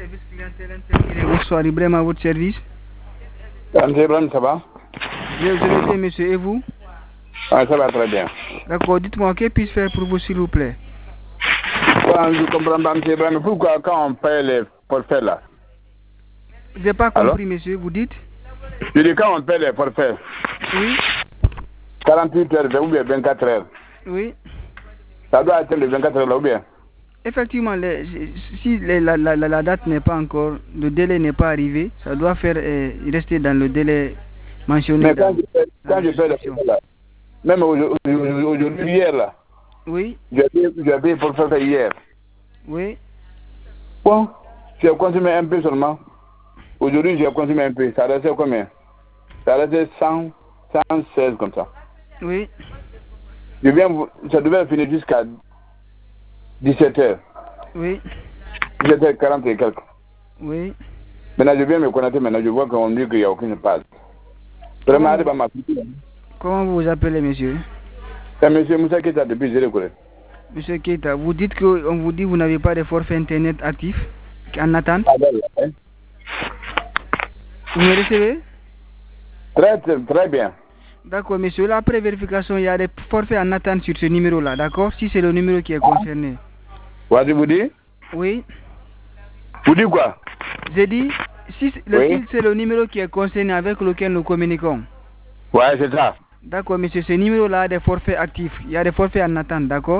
service clientèle intégré. Bonsoir, Ibrahim à votre service. Ibrahim, ça va? Je vais bien, monsieur, et vous? Ah, ça va très bien. D'accord, dites-moi, que puis-je faire pour vous, s'il vous plaît? Je comprends pas, monsieur Ibrahim, pourquoi quand on paye les forfaits là? Je n'ai pas compris, monsieur, vous dites? Je dis quand on paye les forfaits. Oui. 48 heures ou bien 24 heures. Oui. Ça doit être les 24 heures là ou bien? Effectivement, si la date n'est pas encore, le délai n'est pas arrivé, ça doit rester dans le délai mentionné. Mais quand je paye les forfaits là, même aujourd'hui, hier là. Oui. J'ai payé pour faire hier. Oui. Bon, j'ai consommé un peu seulement. Aujourd'hui, j'ai consommé un peu. Ça restait combien? Ça restait 116 comme ça. Oui. Ça devait finir jusqu'à 17h. Oui. 17h40 et quelques. Oui. Maintenant, je viens me connecter. Maintenant, je vois qu'on dit qu'il n'y a aucune passe. Vraiment, c'est pas ma petite. Comment vous vous appelez, monsieur? C'est monsieur Moussa Keita depuis Zérékouré. Monsieur Keita, vous dites qu'on vous dit que vous n'avez pas de forfait internet actif en attente? Vous me recevez? Très bien. D'accord, monsieur. Là, après vérification, il y a des forfaits en attente sur ce numéro-là, d'accord? Si c'est le numéro qui est concerné. Vous dites? Oui. Vous dites quoi? J'ai dit, si c'est le numéro qui est concerné avec lequel nous communiquons. Ouais, c'est ça. D'accord, monsieur. Ce numéro-là a des forfaits actifs. Il y a des forfaits en attente, d'accord?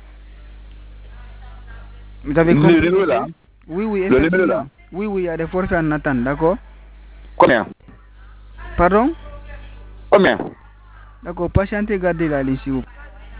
Vous avez compris? Le numéro là? Oui, oui, le numéro là? Oui, il y a des forfaits en attente, d'accord? Combien? Pardon? Combien? D'accord, patientez, gardez la ligne, s'il vous plaît.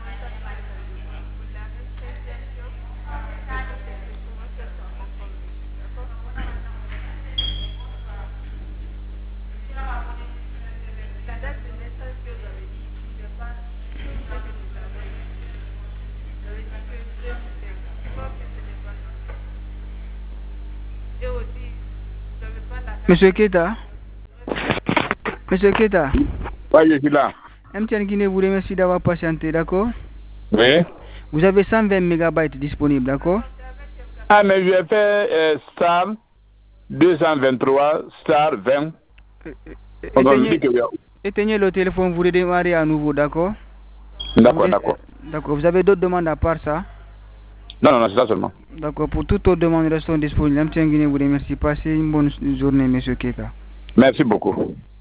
Monsieur Keita? Monsieur Keita? Oui, je suis là. MTN Guinée vous remercie d'avoir patienté, d'accord? Oui. Vous avez 120 MB disponibles, d'accord? Ah, mais je vais faire star 223, star 20. Éteignez le téléphone, vous redémarrez à nouveau, d'accord? D'accord. D'accord, vous avez d'autres demandes à part ça? Non, c'est ça seulement. D'accord, pour toute autre demande, restons disponibles. MTN Guinée vous remercie. Passez une bonne journée, monsieur Keita. Merci beaucoup.